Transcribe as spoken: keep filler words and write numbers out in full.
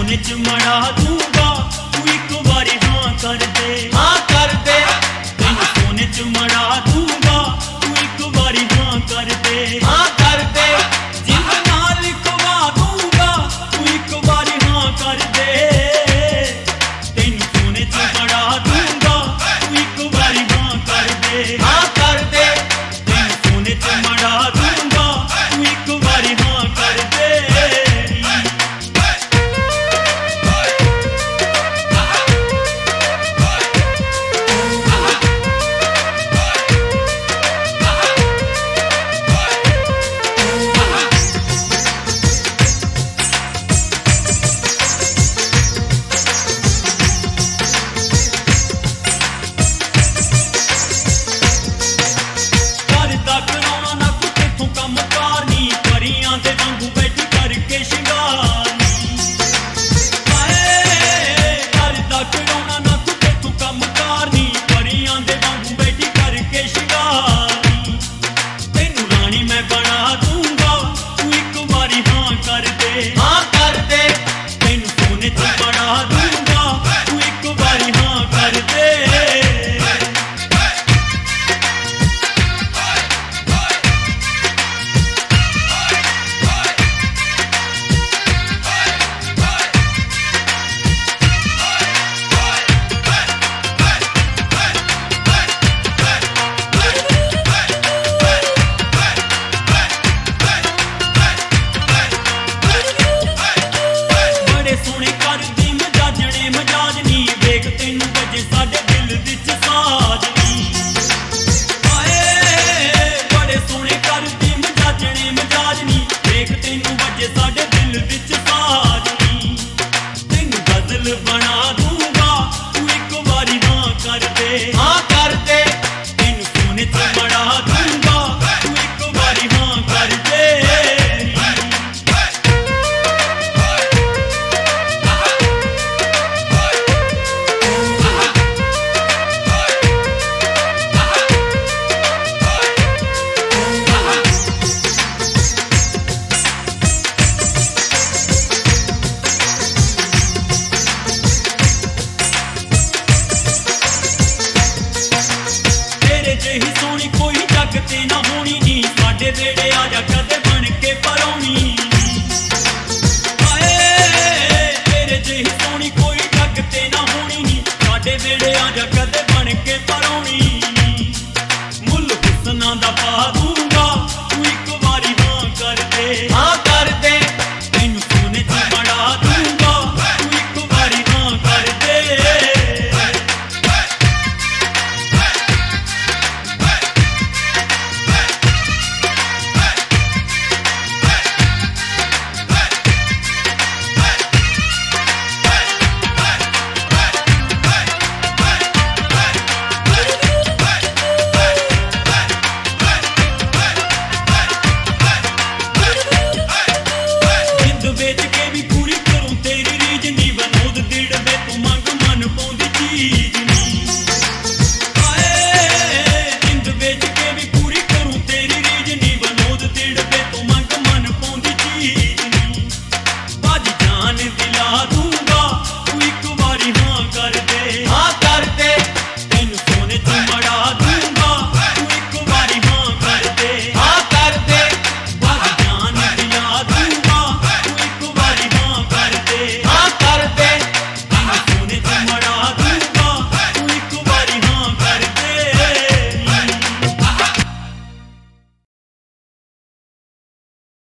सोने च मड़ा दूंगा तू एक बारी हाँ कर दे, हाँ कर दे। तेनू सोने च मड़ा दूंगा तू एक बारी हाँ कर दे, हाँ कर दे। जिंद नाल लिखवा दूंगा तू एक बारी हाँ कर दे, तेनू सोने च मड़ा दूंगा तू एक बारी हाँ कर दे, हाँ कर दे। तेनू सोने च मड़ा दूंगा तू एक बारी हाँ कर दे। हाँ कर दे। तेनू सोने च मड़ा दूंगा तू एक बारी हाँ कर दे। सोने कर दी मजाजने मजाज नी वेख तेनू बजे साडे दिल विच साज नी, हाए बड़े सोने कर दी मजाजने मजाज नी वेख तेनू बजे साडे दिल विच साज नी, तेनू गजल बना दूंगा तू एक बारी हाँ कर दे, हाँ कर दे। तेनू सोने च मड़ा दूंगा तू एक बारी हाँ कर दे। तेरे जेही सोनी कोई जग ते ना